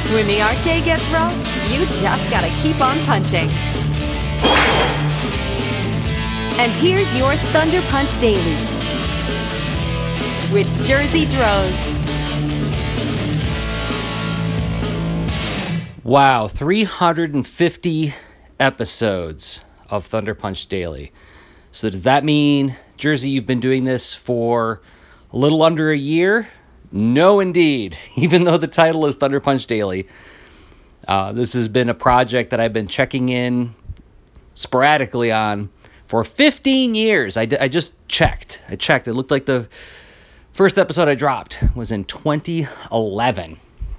When the art day gets rough, you just gotta keep on punching. And here's your Thunder Punch Daily with Jersey Drozd. Wow, 350 episodes of Thunder Punch Daily. So does that mean, Jersey, you've been doing this for a little under a year? No, indeed. Even though the title is Thunder Punch Daily, this has been a project that I've been checking in sporadically on for 15 years. I just checked. It looked like the first episode I dropped was in 2011.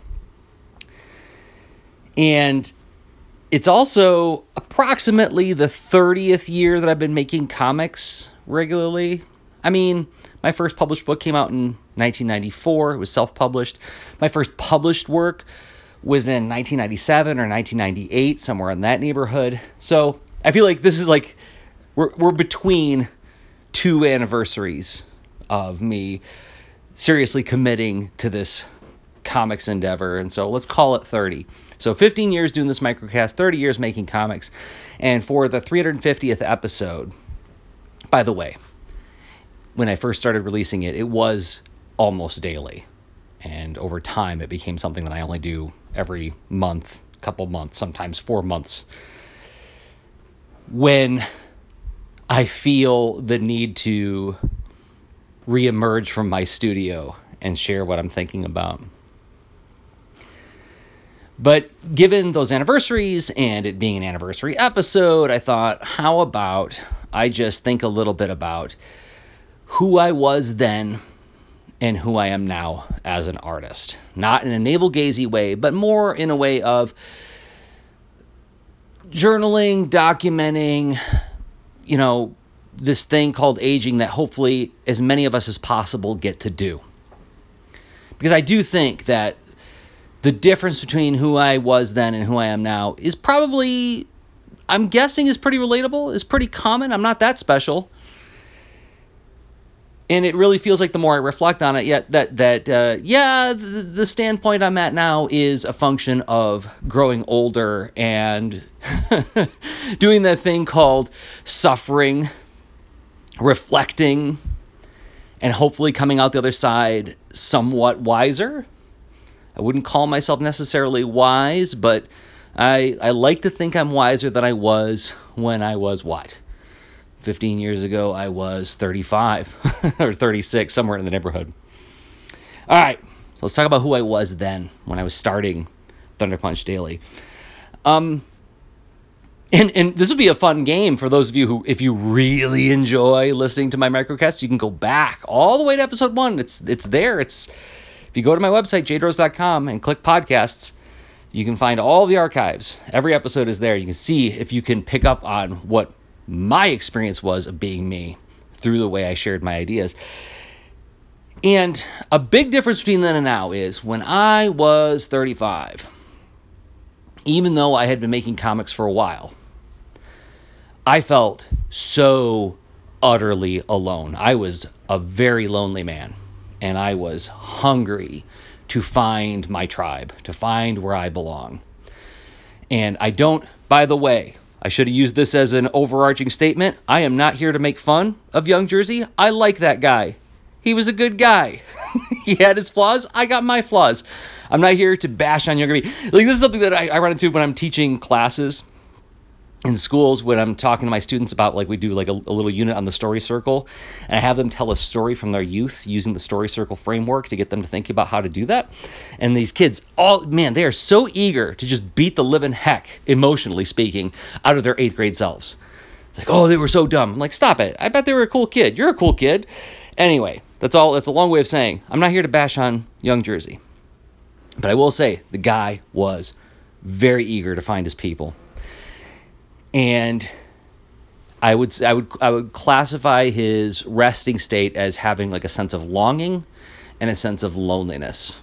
And it's also approximately the 30th year that I've been making comics regularly. I mean, my first published book came out in 1994. It was self-published. My first published work was in 1997 or 1998, somewhere in that neighborhood. So I feel like this is like we're between two anniversaries of me seriously committing to this comics endeavor. And so let's call it 30. So 15 years doing this microcast, 30 years making comics. And for the 350th episode, by the way, when I first started releasing it, it was almost daily. And over time, it became something that I only do every month, couple months, sometimes 4 months. When I feel the need to reemerge from my studio and share what I'm thinking about. But given those anniversaries and it being an anniversary episode, I thought, how about I just think a little bit about who I was then and who I am now as an artist. Not in a navel-gazing way, but more in a way of journaling, documenting, this thing called aging that hopefully as many of us as possible get to do. Because I do think that the difference between who I was then and who I am now is probably, I'm guessing, is pretty relatable, is pretty common. I'm not that special. And it really feels like the more I reflect on it, the standpoint I'm at now is a function of growing older and doing that thing called suffering, reflecting, and hopefully coming out the other side somewhat wiser. I wouldn't call myself necessarily wise, but I like to think I'm wiser than I was when I was, 15 years ago, I was 35 or 36, somewhere in the neighborhood. All right, so let's talk about who I was then when I was starting Thunder Punch Daily. And this will be a fun game for those of you who, if you really enjoy listening to my microcast, you can go back all the way to episode 1. It's there. If you go to my website, jdrozd.com, and click podcasts, you can find all the archives. Every episode is there. You can see if you can pick up on what my experience was of being me through the way I shared my ideas. And a big difference between then and now is when I was 35, even though I had been making comics for a while, I felt so utterly alone. I was a very lonely man. And I was hungry to find my tribe, to find where I belong. And by the way, I should have used this as an overarching statement. I am not here to make fun of Young Jersey. I like that guy. He was a good guy. He had his flaws. I got my flaws. I'm not here to bash on younger me. Like, this is something that I run into when I'm teaching classes in schools, when I'm talking to my students about, like, we do like a little unit on the story circle, and I have them tell a story from their youth using the story circle framework to get them to think about how to do that. And these kids, they are so eager to just beat the living heck, emotionally speaking, out of their 8th grade selves. It's like, oh, they were so dumb. I'm like, stop it. I bet they were a cool kid. You're a cool kid. Anyway, that's all. That's a long way of saying I'm not here to bash on Young Jersey. But I will say the guy was very eager to find his people. And I would classify his resting state as having like a sense of longing and a sense of loneliness.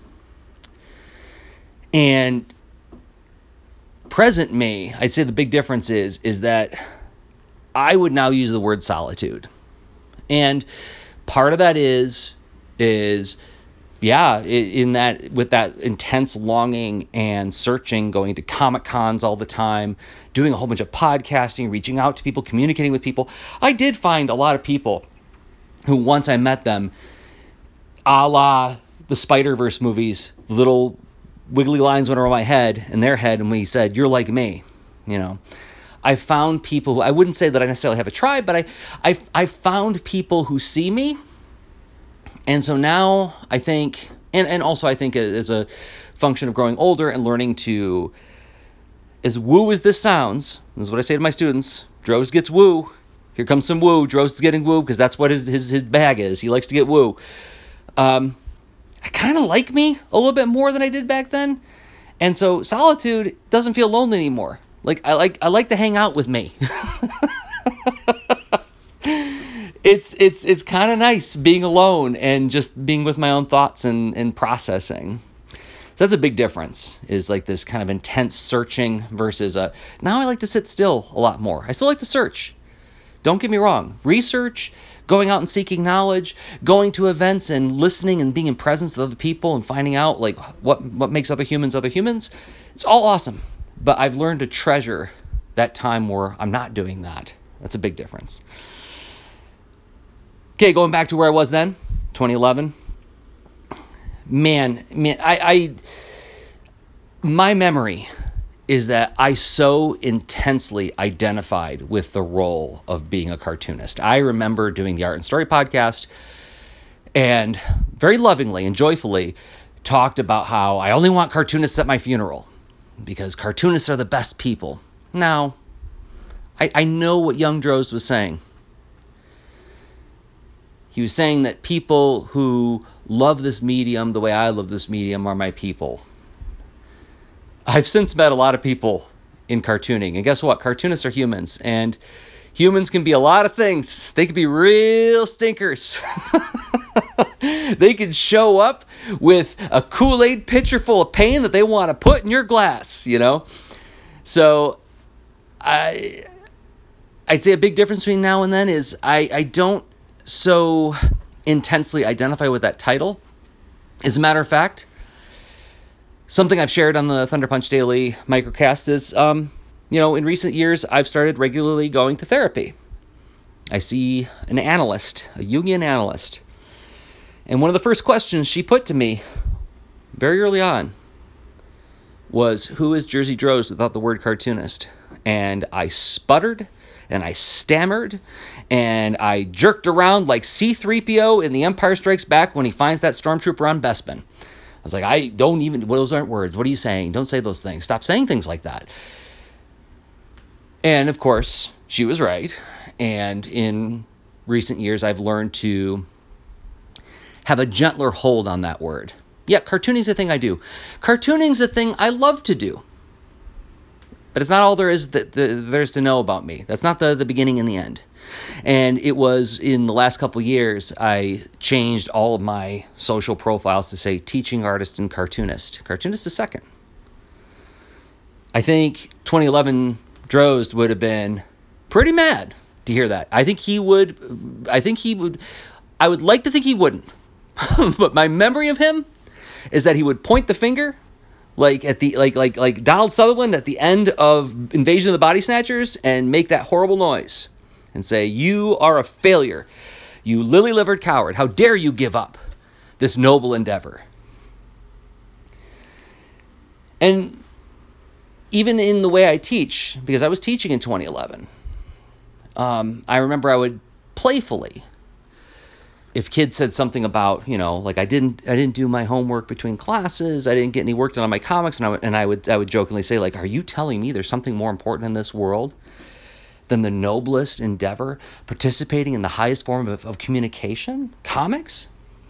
And present me, I'd say the big difference is that I would now use the word solitude. And part of that is yeah, in that, with that intense longing and searching, going to Comic Cons all the time, doing a whole bunch of podcasting, reaching out to people, communicating with people, I did find a lot of people who, once I met them, a la the Spider-Verse movies, the little wiggly lines went around my head and their head, and we said, "You're like me," you know. I found people who, I wouldn't say that I necessarily have a tribe, but I found people who see me. And so now I think, and also I think as a function of growing older and learning to, as woo as this sounds, this is what I say to my students, Droz gets woo. Here comes some woo. Droz is getting woo because that's what his bag is. He likes to get woo. I kind of like me a little bit more than I did back then. And so solitude doesn't feel lonely anymore. Like I like to hang out with me. It's kind of nice being alone and just being with my own thoughts and processing. So that's a big difference, is like this kind of intense searching versus now I like to sit still a lot more. I still like to search. Don't get me wrong. Research, going out and seeking knowledge, going to events and listening and being in presence with other people and finding out like what makes other humans, it's all awesome. But I've learned to treasure that time where I'm not doing that. That's a big difference. Okay, going back to where I was then, 2011. Man, my memory is that I so intensely identified with the role of being a cartoonist. I remember doing the Art and Story podcast and very lovingly and joyfully talked about how I only want cartoonists at my funeral because cartoonists are the best people. Now, I know what young Droz was saying. He was saying that people who love this medium the way I love this medium are my people. I've since met a lot of people in cartooning, and guess what? Cartoonists are humans, and humans can be a lot of things. They can be real stinkers. They can show up with a Kool-Aid pitcher full of pain that they want to put in your glass, you know? So I'd say a big difference between now and then is I don't so intensely identify with that title. As a matter of fact, something I've shared on the Thunder Punch Daily microcast is, in recent years, I've started regularly going to therapy. I see an analyst, a Jungian analyst. And one of the first questions she put to me very early on was, who is Jersey Droz without the word cartoonist? And I sputtered, and I stammered, and I jerked around like C-3PO in The Empire Strikes Back when he finds that stormtrooper on Bespin. I was like, those aren't words. What are you saying? Don't say those things. Stop saying things like that. And of course, she was right. And in recent years, I've learned to have a gentler hold on that word. Yeah, cartooning's a thing I do. Cartooning's a thing I love to do. But it's not all there is there's to know about me. That's not the beginning and the end. And it was in the last couple years, I changed all of my social profiles to say teaching artist and cartoonist. Cartoonist is second. I think 2011 Droz would have been pretty mad to hear that. I would like to think he wouldn't. But my memory of him is that he would point the finger like at the like Donald Sutherland at the end of Invasion of the Body Snatchers and make that horrible noise and say, "You are a failure. You lily-livered coward. How dare you give up this noble endeavor?" And even in the way I teach, because I was teaching in 2011, I remember I would playfully, if kids said something about, like I didn't do my homework between classes, I didn't get any work done on my comics, and I would jokingly say, like, are you telling me there's something more important in this world than the noblest endeavor, participating in the highest form of communication, comics?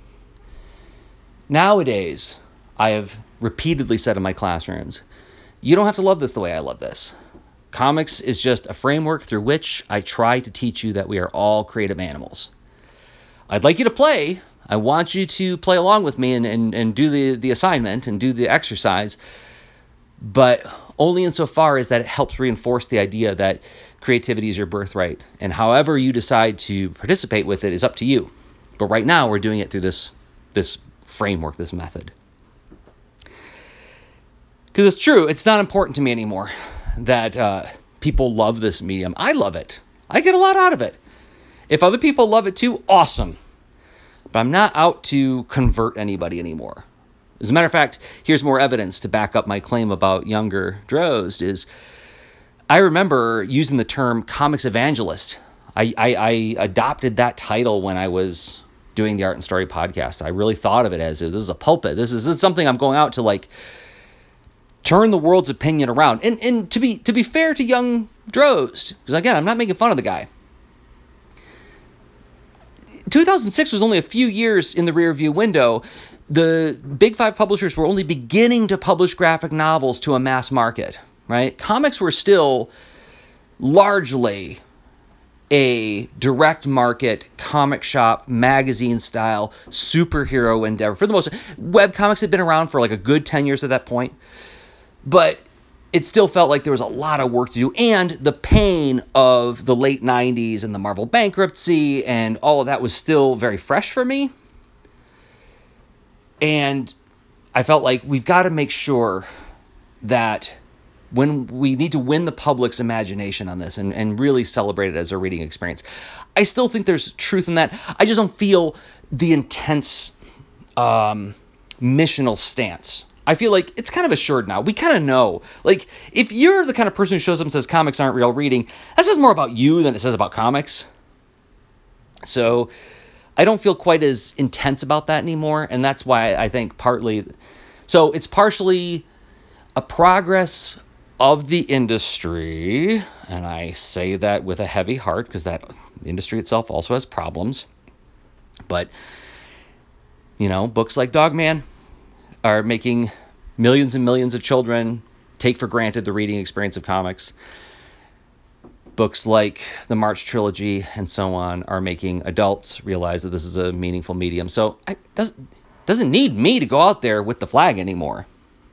Nowadays, I have repeatedly said in my classrooms, you don't have to love this the way I love this. Comics is just a framework through which I try to teach you that we are all creative animals. I'd like you to play. I want you to play along with me and do the assignment and do the exercise, but only insofar as that it helps reinforce the idea that creativity is your birthright, and however you decide to participate with it is up to you. But right now, we're doing it through this framework, this method. Because it's true, it's not important to me anymore that people love this medium. I love it. I get a lot out of it. If other people love it too, awesome. But I'm not out to convert anybody anymore. As a matter of fact, here's more evidence to back up my claim about younger Drozd is I remember using the term comics evangelist. I adopted that title when I was doing the Art and Story podcast. I really thought of it as this is a pulpit. This is something I'm going out to like turn the world's opinion around. And to be fair to young Drozd, because again, I'm not making fun of the guy. 2006 was only a few years in the rearview window. The big five publishers were only beginning to publish graphic novels to a mass market, right? Comics were still largely a direct market, comic shop, magazine style, superhero endeavor. For the most part, web comics had been around for like a good 10 years at that point, but it still felt like there was a lot of work to do. And the pain of the late 90s and the Marvel bankruptcy and all of that was still very fresh for me. And I felt like we've got to make sure that when we need to win the public's imagination on this and really celebrate it as a reading experience. I still think there's truth in that. I just don't feel the intense missional stance. I feel like it's kind of assured now. We kind of know. Like, if you're the kind of person who shows up and says comics aren't real reading, that says more about you than it says about comics. So I don't feel quite as intense about that anymore, and that's why I think partly... So it's partially a progress of the industry, and I say that with a heavy heart because that the industry itself also has problems. But, you know, books like Dog Man are making millions and millions of children take for granted the reading experience of comics. Books like the March Trilogy and so on are making adults realize that this is a meaningful medium. So it doesn't need me to go out there with the flag anymore.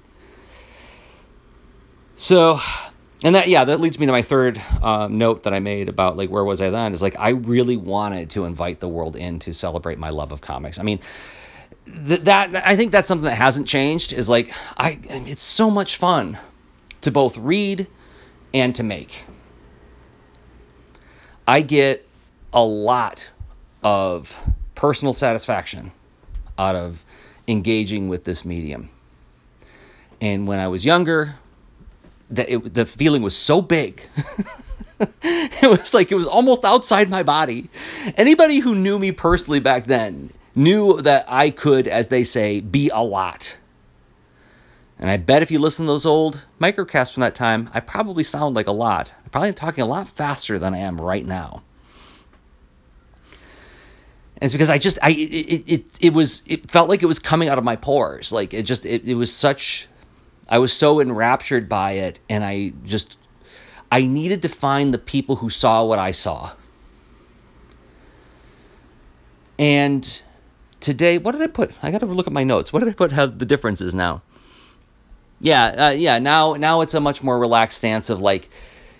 So, and that leads me to my third note that I made about like where was I then, is like I really wanted to invite the world in to celebrate my love of comics. I mean, that I think that's something that hasn't changed, is like it's so much fun to both read and to make. I get a lot of personal satisfaction out of engaging with this medium. And when I was younger, the feeling was so big. It was almost outside my body. Anybody who knew me personally back then knew that I could, as they say, be a lot. And I bet if you listen to those old microcasts from that time, I probably sound like a lot. I'm probably talking a lot faster than I am right now. And it's because it felt like it was coming out of my pores. Like it was such, I was so enraptured by it, and I needed to find the people who saw what I saw. And today, what did I put? I got to look at my notes. What did I put? How the difference is now? Now it's a much more relaxed stance of like,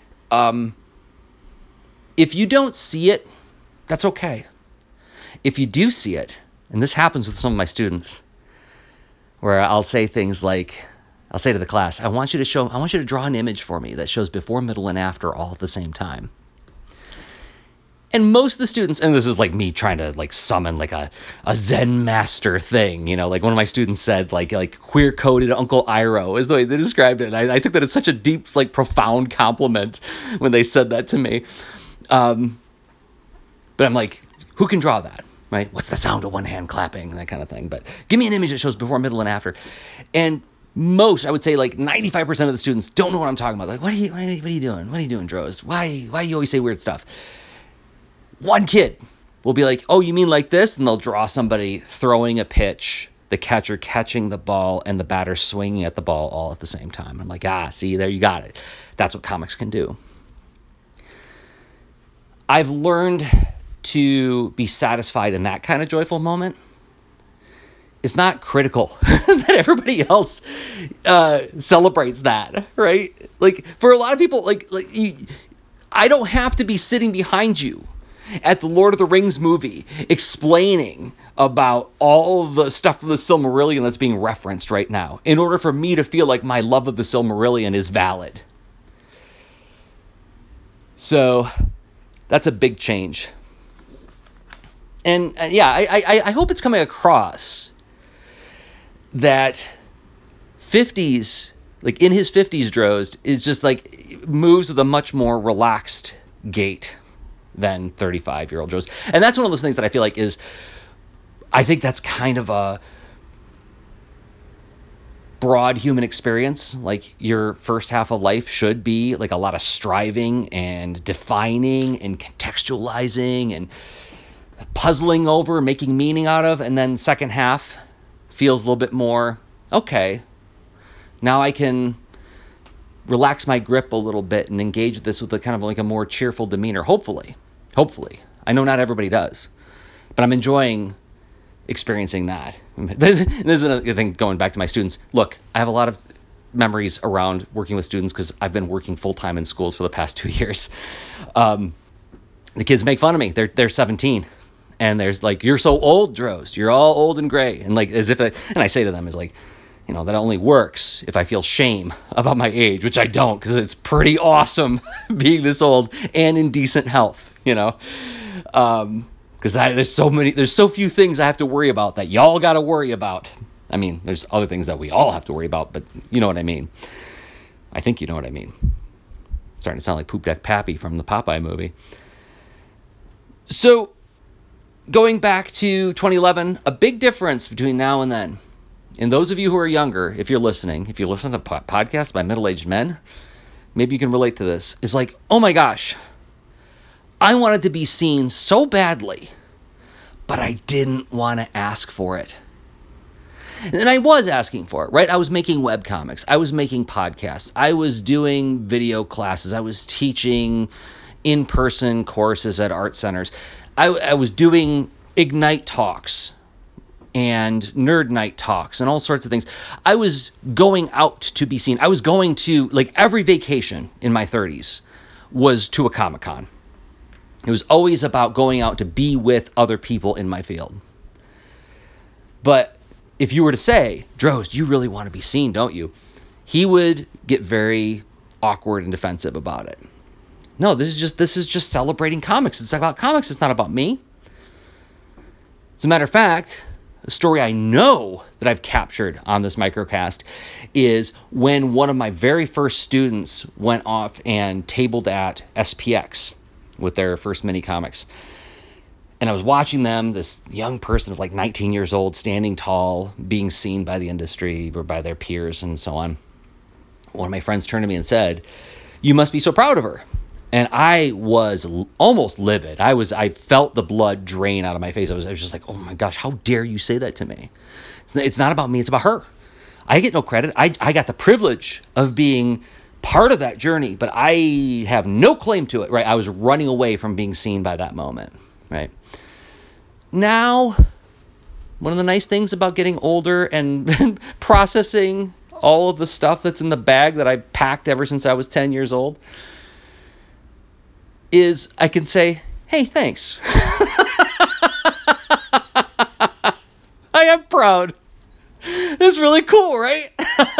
if you don't see it, that's okay. If you do see it, and this happens with some of my students, where I'll say things like, I'll say to the class, I want you to draw an image for me that shows before, middle, and after all at the same time. And most of the students, and this is like me trying to like summon like a Zen master thing, you know, like one of my students said like queer-coded Uncle Iroh is the way they described it. I took that as such a deep, like profound compliment when they said that to me. But I'm like, who can draw that, right? What's the sound of one hand clapping, that kind of thing. But give me an image that shows before, middle, and after. And most, I would say like 95% of the students don't know what I'm talking about. Like, what are you doing? What are you doing, Drozd? Why do you always say weird stuff? One kid will be like, oh, you mean like this? And they'll draw somebody throwing a pitch, the catcher catching the ball, and the batter swinging at the ball all at the same time. I'm like, see, there you got it. That's what comics can do. I've learned to be satisfied in that kind of joyful moment. It's not critical that everybody else celebrates that, right? Like, for a lot of people, I don't have to be sitting behind you. at the Lord of the Rings movie explaining about all of the stuff from the Silmarillion that's being referenced right now in order for me to feel like my love of the Silmarillion is valid. So that's a big change. And I hope it's coming across that 50s, like in his 50s, Drozd is just like moves with a much more relaxed gait than 35-year-old Drozd. And that's one of those things that I feel like I think that's kind of a broad human experience. Like your first half of life should be like a lot of striving and defining and contextualizing and puzzling over, making meaning out of. And then second half feels a little bit more, okay, now I can relax my grip a little bit and engage with this with a kind of like a more cheerful demeanor. Hopefully. I know not everybody does, but I'm enjoying experiencing that. This is another thing, going back to my students. Look, I have a lot of memories around working with students because I've been working full-time in schools for the past 2 years. The kids make fun of me. They're 17. And there's like, you're so old, Drozd. You're all old and gray. And like, as if, and I say to them, is like, you know, that only works if I feel shame about my age, which I don't, because it's pretty awesome being this old and in decent health, you know? Because there's so few things I have to worry about that y'all got to worry about. I mean, there's other things that we all have to worry about, but you know what I mean. I think you know what I mean. Starting to sound like Poop Deck Pappy from the Popeye movie. So, going back to 2011, a big difference between now and then. And those of you who are younger, if you're listening, if you listen to podcasts by middle-aged men, maybe you can relate to this. It's like, oh my gosh, I wanted to be seen so badly, but I didn't want to ask for it. And I was asking for it, right? I was making webcomics. I was making podcasts. I was doing video classes. I was teaching in-person courses at art centers. I was doing Ignite talks and Nerd Night talks and all sorts of things. I was going out to be seen. I was going to, like, every vacation in my 30s was to a Comic-Con. It was always about going out to be with other people in my field. But if you were to say, Drozd, you really want to be seen, don't you? He would get very awkward and defensive about it. No, this is just celebrating comics. It's about comics. It's not about me. As a matter of fact, a story I know that I've captured on this microcast is when one of my very first students went off and tabled at SPX with their first mini comics. And I was watching them, this young person of like 19 years old, standing tall, being seen by the industry or by their peers and so on. One of my friends turned to me and said, "You must be so proud of her." And I was almost livid. I felt the blood drain out of my face. I was just like, oh my gosh, how dare you say that to me? It's not about me, it's about her. I get no credit. I got the privilege of being part of that journey, but I have no claim to it, right? I was running away from being seen by that moment, right? Now, one of the nice things about getting older and processing all of the stuff that's in the bag that I packed ever since I was 10 years old is I can say, hey, thanks. I am proud. It's really cool, right?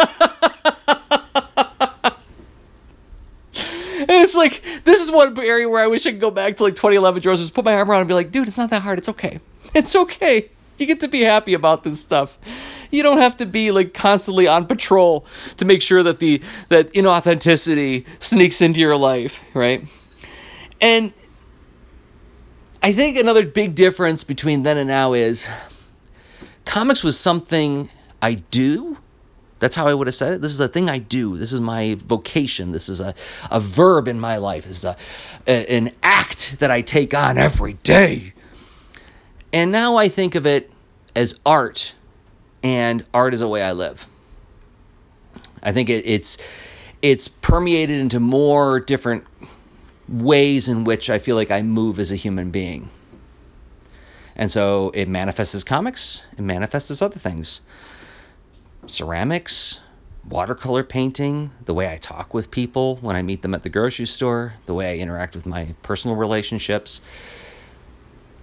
And it's like, this is one area where I wish I could go back to like 2011 Drozd, just put my arm around and be like, dude, it's not that hard. It's okay. It's okay. You get to be happy about this stuff. You don't have to be like constantly on patrol to make sure that that inauthenticity sneaks into your life, right? And I think another big difference between then and now is comics was something I do. That's how I would have said it. This is a thing I do. This is my vocation. This is a verb in my life. This is an act that I take on every day. And now I think of it as art, and art is a way I live. I think it's permeated into more different ways in which I feel like I move as a human being. And so it manifests as comics, it manifests as other things. Ceramics, watercolor painting, the way I talk with people when I meet them at the grocery store, the way I interact with my personal relationships.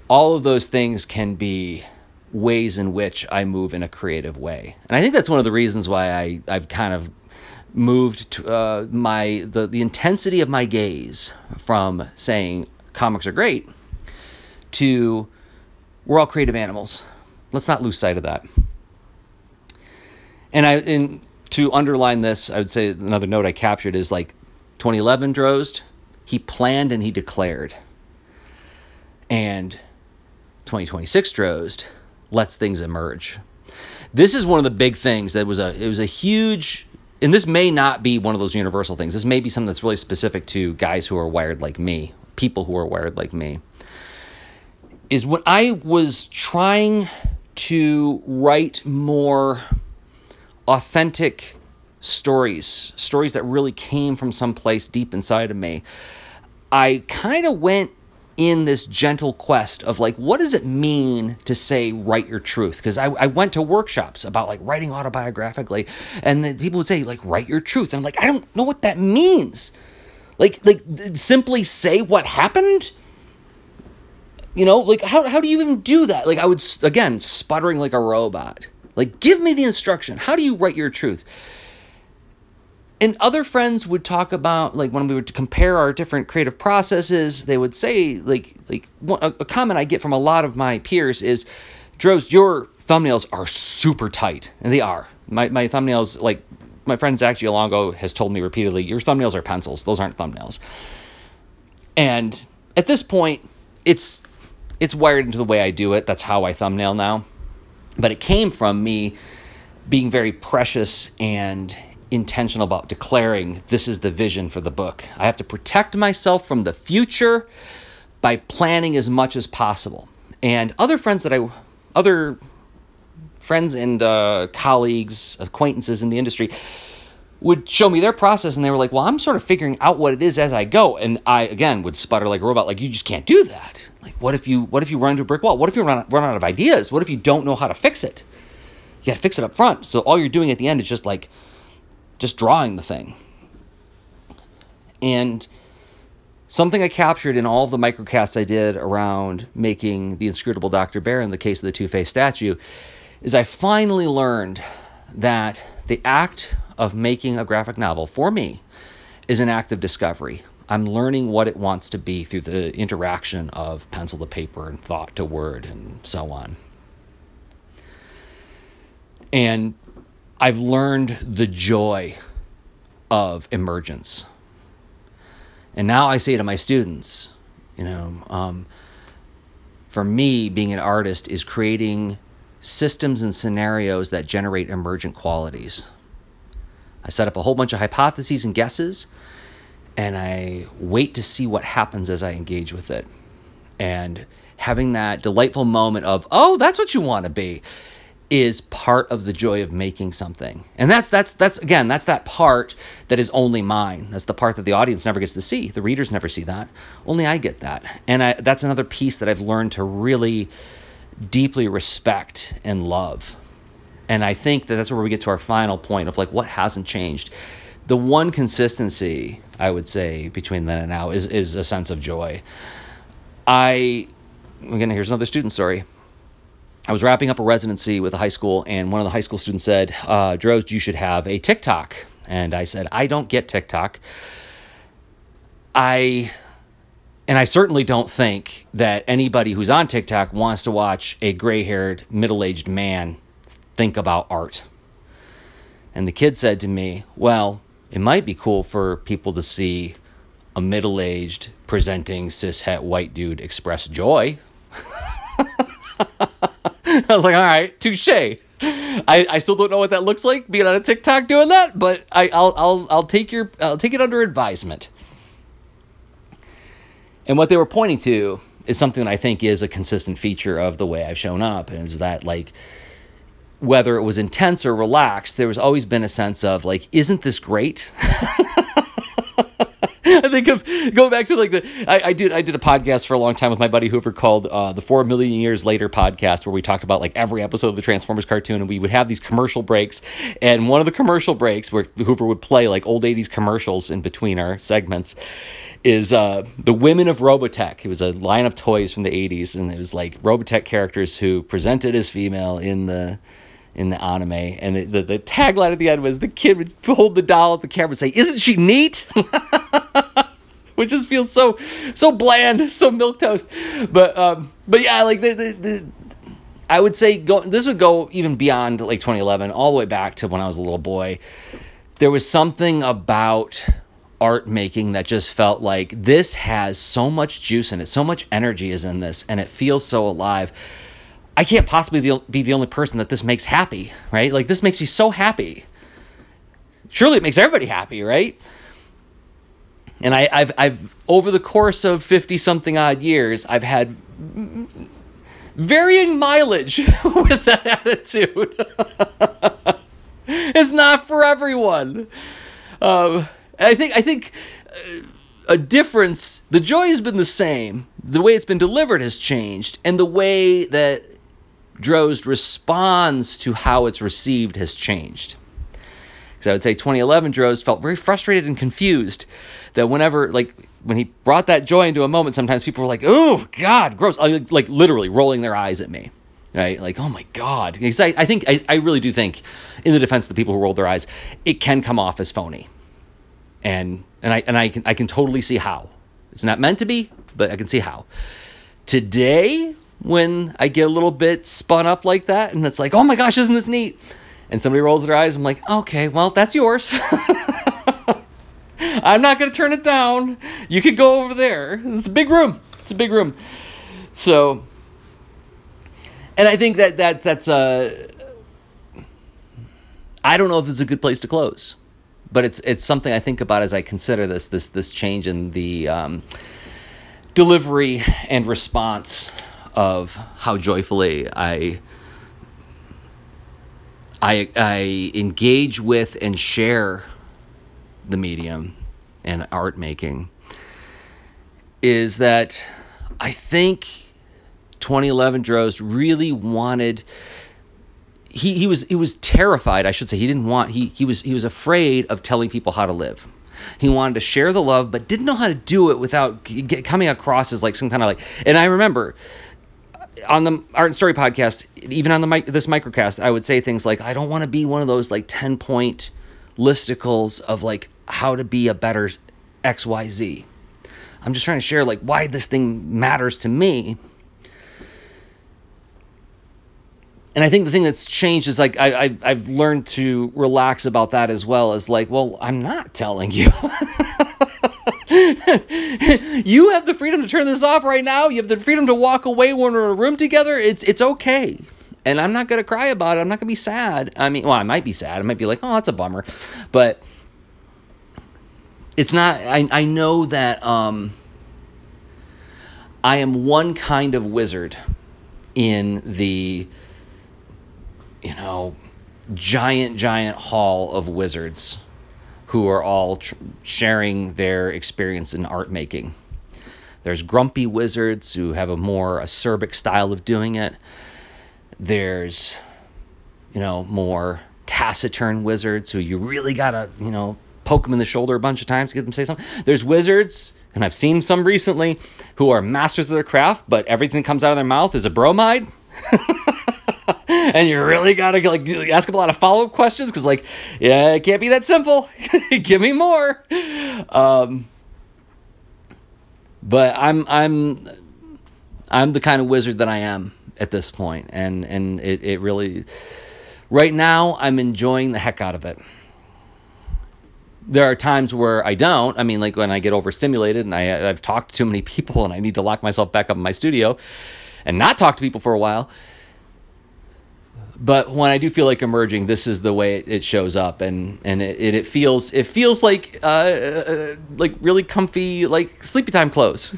all of those things can be ways in which I move in a creative way. And I think that's one of the reasons why I've kind of moved to, the intensity of my gaze from saying comics are great to we're all creative animals. Let's not lose sight of that. And to underline this, I would say another note I captured is like 2011 Drozd, he planned and he declared. And 2026 Drozd lets things emerge. This is one of the big things that was a huge, and this may not be one of those universal things. This may be something that's really specific to guys who are wired like me, people who are wired like me. Is when I was trying to write more authentic stories that really came from someplace deep inside of me, I kind of went in this gentle quest of like, what does it mean to say, write your truth? Because I went to workshops about like writing autobiographically, and then people would say like, write your truth. And I'm like, I don't know what that means. Like simply say what happened? You know, like how do you even do that? Like I would, again, sputtering like a robot. Like, give me the instruction. How do you write your truth? And other friends would talk about, like, when we would compare our different creative processes, they would say, like a comment I get from a lot of my peers is, Drozd, your thumbnails are super tight. And they are. My thumbnails, like, my friend Zach Giolongo has told me repeatedly, your thumbnails are pencils. Those aren't thumbnails. And at this point, it's wired into the way I do it. That's how I thumbnail now. But it came from me being very precious and intentional about declaring this is the vision for the book. I have to protect myself from the future by planning as much as possible. And other friends and colleagues, acquaintances in the industry would show me their process, and they were like, well, I'm sort of figuring out what it is as I go. And I, again, would sputter like a robot, like, you just can't do that. Like, what if you run into a brick wall? What if you run out of ideas? What if you don't know how to fix it? You got to fix it up front. So all you're doing at the end is just drawing the thing. And something I captured in all of the microcasts I did around making the inscrutable Dr. Bear in the case of the Two-Faced statue is I finally learned that the act of making a graphic novel, for me, is an act of discovery. I'm learning what it wants to be through the interaction of pencil to paper and thought to word and so on. And I've learned the joy of emergence. And now I say to my students, for me, being an artist is creating systems and scenarios that generate emergent qualities. I set up a whole bunch of hypotheses and guesses, and I wait to see what happens as I engage with it. And having that delightful moment of, oh, that's what you want to be, is part of the joy of making something. And that's that part that is only mine. That's the part that the audience never gets to see. The readers never see that. Only I get that. And that's another piece that I've learned to really deeply respect and love. And I think that's where we get to our final point of like, what hasn't changed? The one consistency, I would say, between then and now is a sense of joy. Here's another student story. I was wrapping up a residency with a high school, and one of the high school students said, Drozd, you should have a TikTok. And I said, I don't get TikTok. And I certainly don't think that anybody who's on TikTok wants to watch a gray-haired, middle-aged man think about art. And the kid said to me, well, it might be cool for people to see a middle-aged, presenting, cishet white dude express joy. I was like, all right, touche. I still don't know what that looks like, being on a TikTok doing that, but I'll take it under advisement. And what they were pointing to is something that I think is a consistent feature of the way I've shown up, is that, like, whether it was intense or relaxed, there was always been a sense of, like, isn't this great? I think think of going back to like I did a podcast for a long time with my buddy Hoover called the 4 Million Years Later podcast, where we talked about like every episode of the Transformers cartoon, and we would have these commercial breaks. And one of the commercial breaks where Hoover would play like old 80s commercials in between our segments is the Women of Robotech. It was a line of toys from the 80s, and it was like Robotech characters who presented as female in the anime, and the tagline at the end was the kid would hold the doll at the camera and say, "Isn't she neat?" Which just feels so bland, so milquetoast. But yeah, like I would say this would go even beyond like 2011, all the way back to when I was a little boy. There was something about art making that just felt like this has so much juice in it, so much energy is in this, and it feels so alive. I can't possibly be the only person that this makes happy, right? Like, this makes me so happy. Surely it makes everybody happy, right? And I've over the course of 50-something odd years, I've had varying mileage with that attitude. It's not for everyone. I think a difference, the joy has been the same. The way it's been delivered has changed, and the way that Drozd responds to how it's received has changed. Because I would say 2011 Drozd felt very frustrated and confused that whenever, like, when he brought that joy into a moment, sometimes people were like, "Oh, God, gross," like literally rolling their eyes at me, right? Like, "Oh my God." Because I really do think, in the defense of the people who rolled their eyes, it can come off as phony, and I can totally see how. It's not meant to be, but I can see how. Today, when I get a little bit spun up like that, and it's like, "Oh my gosh, isn't this neat?" and somebody rolls their eyes, I'm like, "Okay, well, that's yours." I'm not going to turn it down. You could go over there. It's a big room. So, and I think that's I don't know if it's a good place to close, but it's something I think about as I consider this change in the delivery and response of how joyfully I engage with and share the medium and art making. Is that I think 2011 Drozd really wanted. He was terrified. I should say he was afraid of telling people how to live. He wanted to share the love, but didn't know how to do it without coming across as like some kind of like. And I remember on the Art and Story podcast, even on this microcast, I would say things like, "I don't want to be one of those like 10-point listicles of like how to be a better XYZ. I'm just trying to share like why this thing matters to me." And I think the thing that's changed is like I've learned to relax about that as well, as like, well, I'm not telling you. You have the freedom to turn this off right now. You have the freedom to walk away when we're in a room together. It's okay. And I'm not going to cry about it. I'm not going to be sad. I mean, well, I might be sad. I might be like, "Oh, that's a bummer." But it's not, I know that I am one kind of wizard in the, giant hall of wizards who are all sharing their experience in art making. There's grumpy wizards who have a more acerbic style of doing it. There's, more taciturn wizards who you really gotta, poke them in the shoulder a bunch of times to get them to say something. There's wizards, and I've seen some recently, who are masters of their craft, but everything that comes out of their mouth is a bromide. And you really gotta like ask them a lot of follow-up questions, because like, yeah, it can't be that simple. Give me more. But I'm the kind of wizard that I am at this point, and it really, right now I'm enjoying the heck out of it. There are times where I don't. I mean, like when I get overstimulated and I've talked to too many people and I need to lock myself back up in my studio and not talk to people for a while. But when I do feel like emerging, this is the way it shows up, and it feels like really comfy, like sleepy time clothes.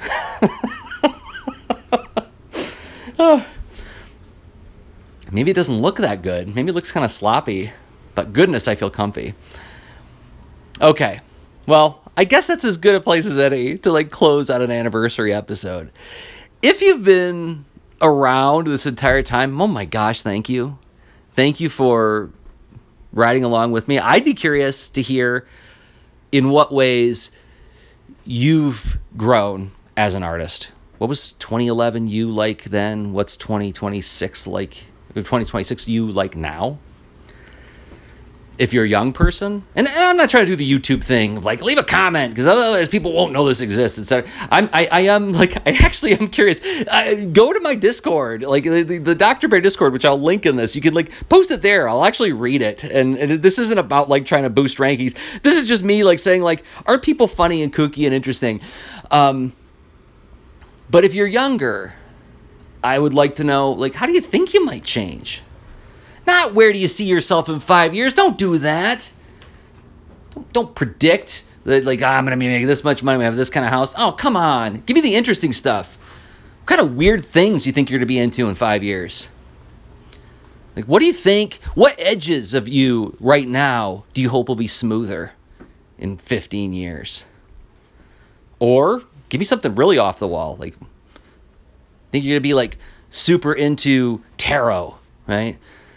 Maybe it doesn't look that good. Maybe it looks kind of sloppy, but goodness, I feel comfy. Okay, Well, I guess that's as good a place as any to like close out an anniversary episode. If you've been around this entire time, oh my gosh, thank you. Thank you for riding along with me. I'd be curious to hear in what ways you've grown as an artist. What was 2011 you like then? What's 2026 like? 2026 you like now? If you're a young person, and I'm not trying to do the YouTube thing of like leave a comment because otherwise people won't know this exists. Etc. I actually am curious. Go to my Discord, like the Dr. Bear Discord, which I'll link in this. You can like post it there. I'll actually read it. And this isn't about like trying to boost rankings. This is just me like saying like, are people funny and kooky and interesting? But if you're younger, I would like to know like, how do you think you might change? Not where do you see yourself in 5 years? Don't do that. Don't predict that, like, I'm going to be making this much money, we have this kind of house. Oh, come on. Give me the interesting stuff. What kind of weird things do you think you're going to be into in 5 years? Like, what do you think? What edges of you right now do you hope will be smoother in 15 years? Or give me something really off the wall. Like, think you're going to be, like, super into tarot, right?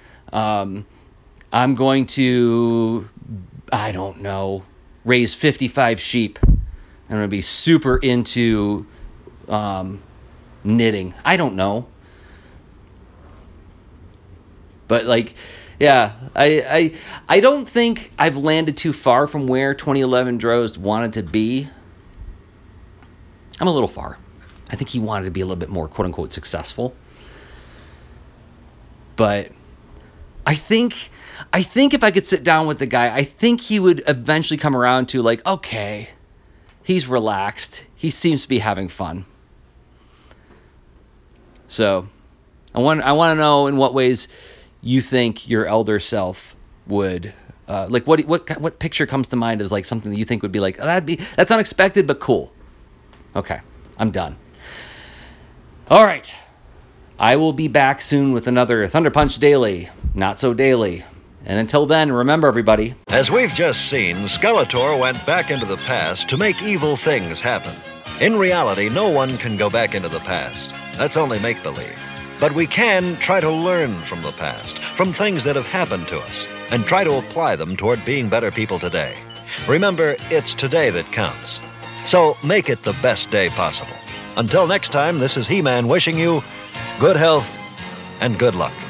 I'm going to, I don't know, raise 55 sheep. I'm going to be super into knitting. I don't know. But like, yeah, I don't think I've landed too far from where 2011 Drozd wanted to be. I'm a little far. I think he wanted to be a little bit more quote unquote successful. But I think if I could sit down with the guy, I think he would eventually come around to like, okay, he's relaxed. He seems to be having fun. So I want to know in what ways you think your elder self would, like what picture comes to mind as like something that you think would be like, that's unexpected, but cool. Okay, I'm done. All right. I will be back soon with another Thunder Punch Daily, Not So Daily. And until then, remember everybody. As we've just seen, Skeletor went back into the past to make evil things happen. In reality, no one can go back into the past. That's only make-believe. But we can try to learn from the past, from things that have happened to us, and try to apply them toward being better people today. Remember, it's today that counts. So make it the best day possible. Until next time, this is He-Man wishing you good health and good luck.